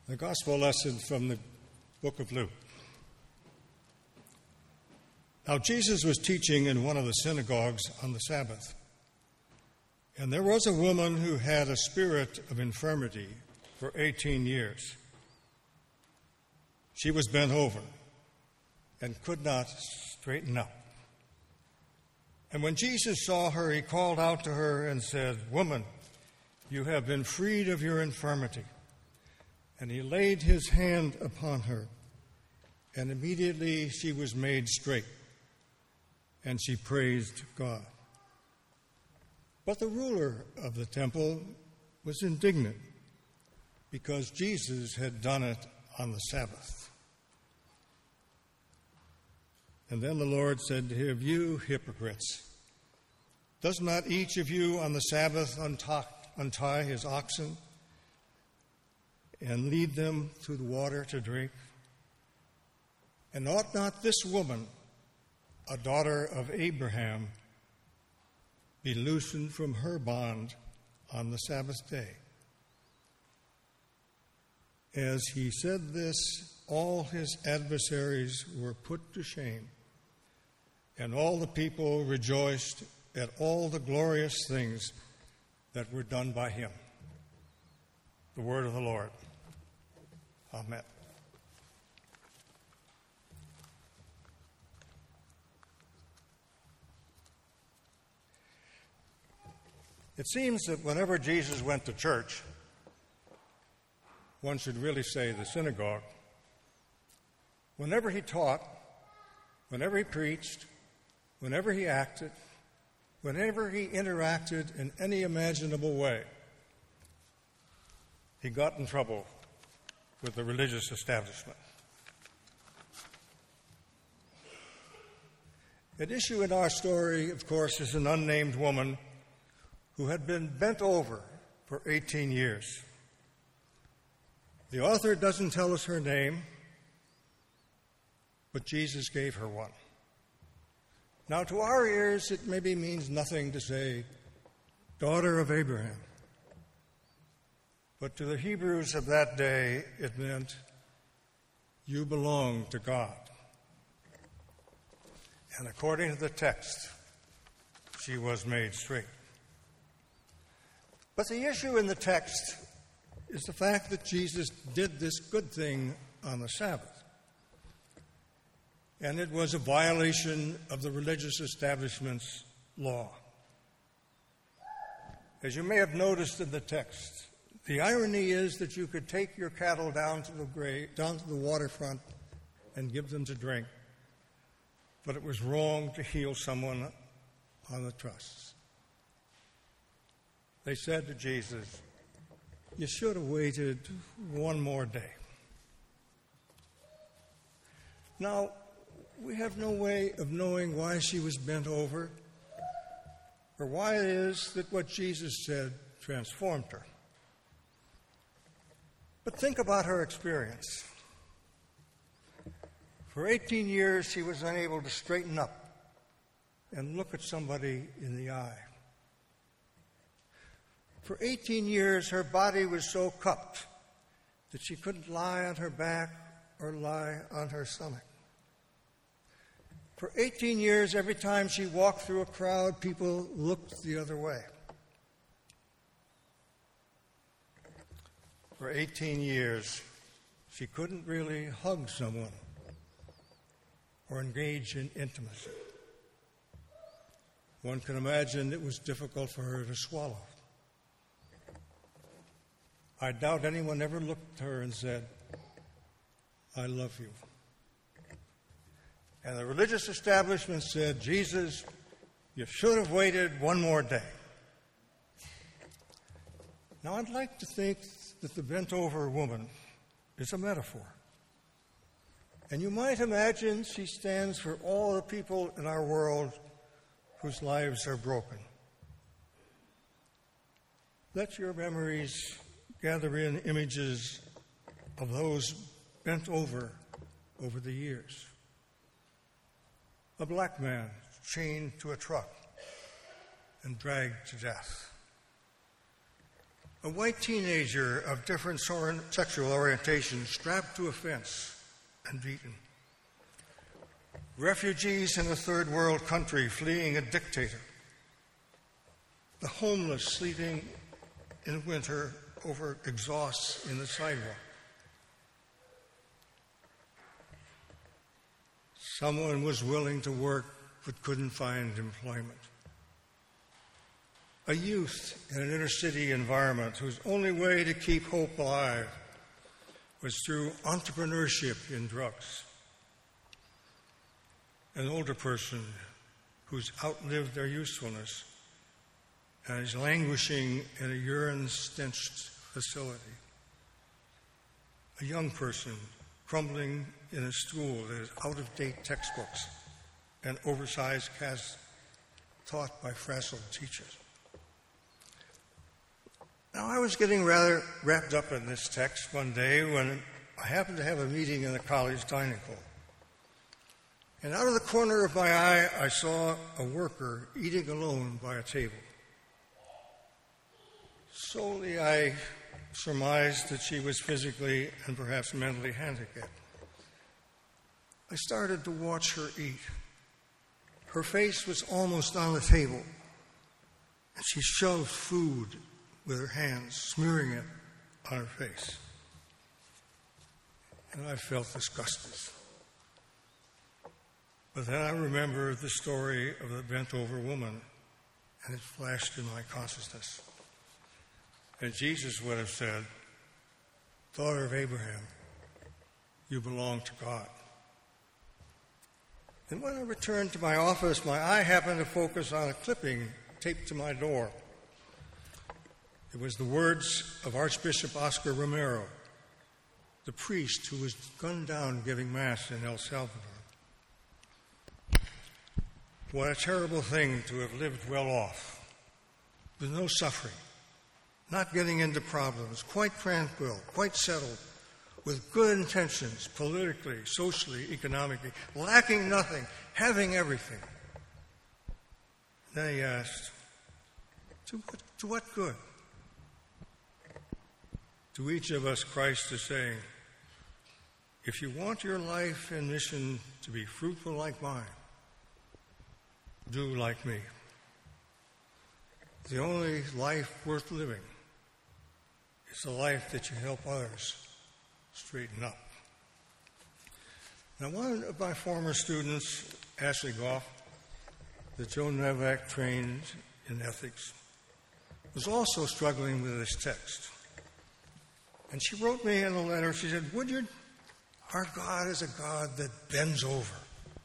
The Gospel lesson from the book of Luke. Now Jesus was teaching in one of the synagogues on the Sabbath. And there was a woman who had a spirit of infirmity for 18 years. She was bent over and could not straighten up. And when Jesus saw her, he called out to her and said, "Woman, you have been freed of your infirmity." And he laid his hand upon her, and immediately she was made straight, and she praised God. But the ruler of the temple was indignant because Jesus had done it on the Sabbath. And then the Lord said to him, "You hypocrites, does not each of you on the Sabbath untie his oxen and lead them to the water to drink? And ought not this woman, a daughter of Abraham, be loosened from her bond on the Sabbath day?" As he said this, all his adversaries were put to shame, and all the people rejoiced at all the glorious things that were done by him. The word of the Lord. Amen. It seems that whenever Jesus went to church, one should really say the synagogue, whenever he taught, whenever he preached, whenever he acted, whenever he interacted in any imaginable way, he got in trouble with the religious establishment. At issue in our story, of course, is an unnamed woman who had been bent over for 18 years. The author doesn't tell us her name, but Jesus gave her one. Now, to our ears, it maybe means nothing to say, "daughter of Abraham." But to the Hebrews of that day, it meant, "you belong to God." And according to the text, she was made straight. But the issue in the text is the fact that Jesus did this good thing on the Sabbath. And it was a violation of the religious establishment's law. As you may have noticed in the text, the irony is that you could take your cattle down to the waterfront and give them to drink, but it was wrong to heal someone on the trusts. They said to Jesus, "You should have waited one more day." Now, we have no way of knowing why she was bent over or why it is that what Jesus said transformed her. But think about her experience. For 18 years, she was unable to straighten up and look at somebody in the eye. For 18 years, her body was so cupped that she couldn't lie on her back or lie on her stomach. For 18 years, every time she walked through a crowd, people looked the other way. For 18 years, she couldn't really hug someone or engage in intimacy. One can imagine it was difficult for her to swallow. I doubt anyone ever looked at her and said, "I love you." And the religious establishment said, "Jesus, you should have waited one more day." Now, I'd like to think that the bent-over woman is a metaphor. And you might imagine she stands for all the people in our world whose lives are broken. Let your memories gather in images of those bent over the years. A black man chained to a truck and dragged to death. A white teenager of different sexual orientation strapped to a fence and beaten. Refugees in a third world country fleeing a dictator. The homeless sleeping in winter over exhausts in the sidewalk. Someone was willing to work but couldn't find employment. A youth in an inner-city environment whose only way to keep hope alive was through entrepreneurship in drugs. An older person who's outlived their usefulness and is languishing in a urine-stenched facility. A young person crumbling in a school that has out-of-date textbooks and oversized casts taught by frazzled teachers. Now, I was getting rather wrapped up in this text one day when I happened to have a meeting in the college dining hall. And out of the corner of my eye, I saw a worker eating alone by a table. Solely, I surmised that she was physically and perhaps mentally handicapped. I started to watch her eat. Her face was almost on the table, and she shoved food with her hands, smearing it on her face. And I felt disgusted. But then I remembered the story of the bent-over woman, and it flashed in my consciousness. And Jesus would have said, "Daughter of Abraham, you belong to God." And when I returned to my office, my eye happened to focus on a clipping taped to my door. It was the words of Archbishop Oscar Romero, the priest who was gunned down giving Mass in El Salvador. What a terrible thing to have lived well off, with no suffering, not getting into problems, quite tranquil, quite settled, with good intentions, politically, socially, economically, lacking nothing, having everything. Then he asked, to what good? To each of us, Christ is saying, if you want your life and mission to be fruitful like mine, do like me. The only life worth living is the life that you help others straighten up. Now, one of my former students, Ashley Goff, that Joe Novak trained in ethics, was also struggling with this text. And she wrote me in a letter, she said, "Woodyard, our God is a God that bends over.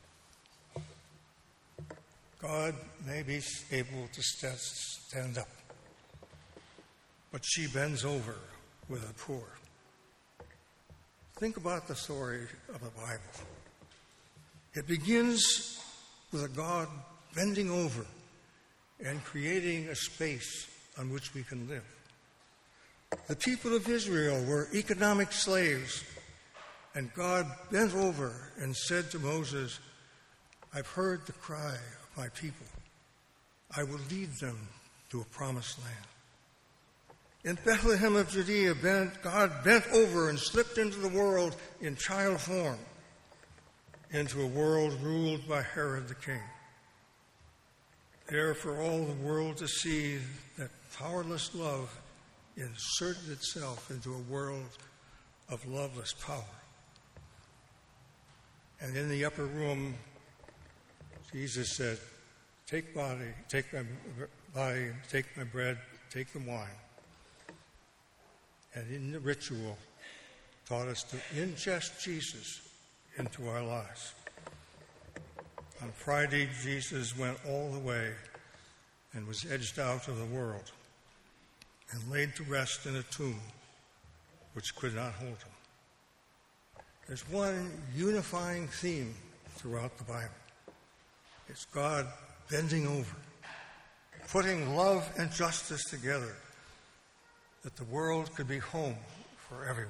God may be able to stand up, but she bends over with the poor." Think about the story of the Bible. It begins with a God bending over and creating a space on which we can live. The people of Israel were economic slaves, and God bent over and said to Moses, "I've heard the cry of my people. I will lead them to a promised land." In Bethlehem of Judea, God bent over and slipped into the world in child form, into a world ruled by Herod the king. There for all the world to see that powerless love inserted itself into a world of loveless power. And in the upper room, Jesus said, take my body, take my bread, take the wine. And in the ritual, taught us to ingest Jesus into our lives. On Friday, Jesus went all the way and was edged out of the world and laid to rest in a tomb which could not hold him. There's one unifying theme throughout the Bible. It's God bending over, putting love and justice together, that the world could be home for everyone.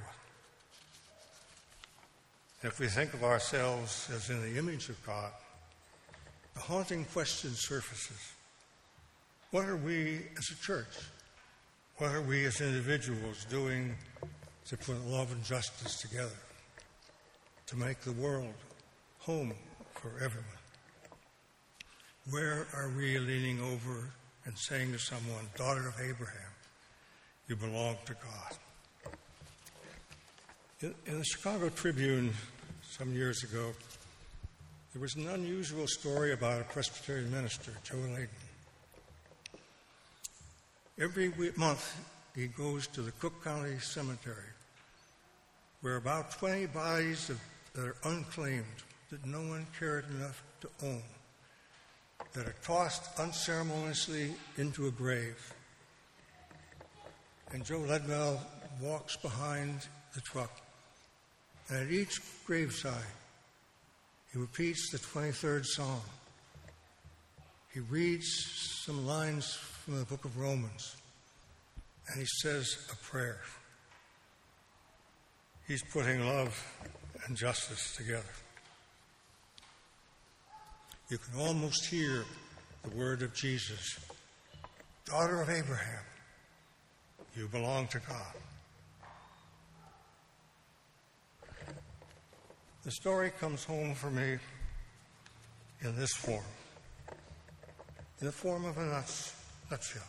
If we think of ourselves as in the image of God, the haunting question surfaces. What are we as a church? What are we as individuals doing to put love and justice together, to make the world home for everyone? Where are we leaning over and saying to someone, daughter of Abraham, you belong to God? In the Chicago Tribune some years ago, there was an unusual story about a Presbyterian minister, Joe Layton. Every month, he goes to the Cook County Cemetery, where about 20 bodies that are unclaimed, that no one cared enough to own, that are tossed unceremoniously into a grave. And Joe Ledwell walks behind the truck, and at each graveside, he repeats the 23rd Psalm. He reads some lines from the book of Romans, and he says a prayer. He's putting love and justice together. You can almost hear the word of Jesus, daughter of Abraham, you belong to God. The story comes home for me in this form, in the form of a nutshell.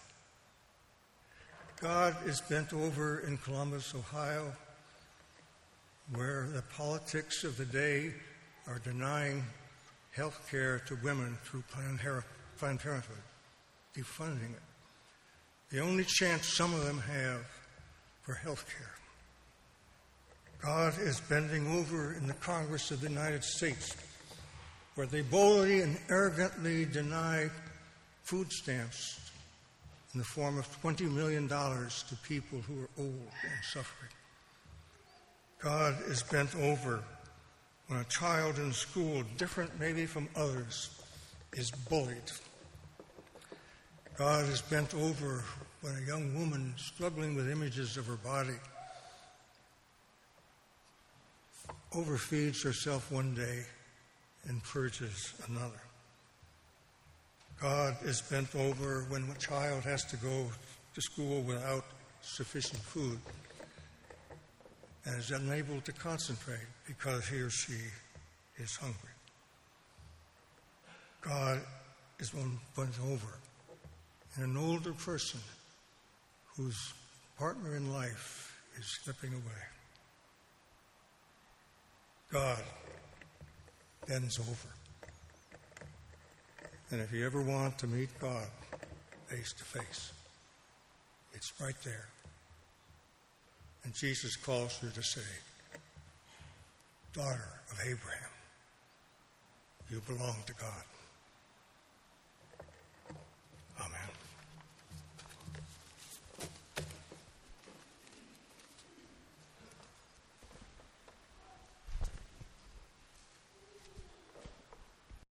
God is bent over in Columbus, Ohio, where the politics of the day are denying health care to women through Planned Parenthood, defunding it. The only chance some of them have for health care. God is bending over in the Congress of the United States, where they boldly and arrogantly deny food stamps in the form of $20 million to people who are old and suffering. God is bent over when a child in school, different maybe from others, is bullied. God is bent over when a young woman struggling with images of her body overfeeds herself one day and purges another. God is bent over when a child has to go to school without sufficient food and is unable to concentrate because he or she is hungry. God is bent over in an older person whose partner in life is slipping away. God bends over. And if you ever want to meet God face to face, it's right there. And Jesus calls you to say, daughter of Abraham, you belong to God.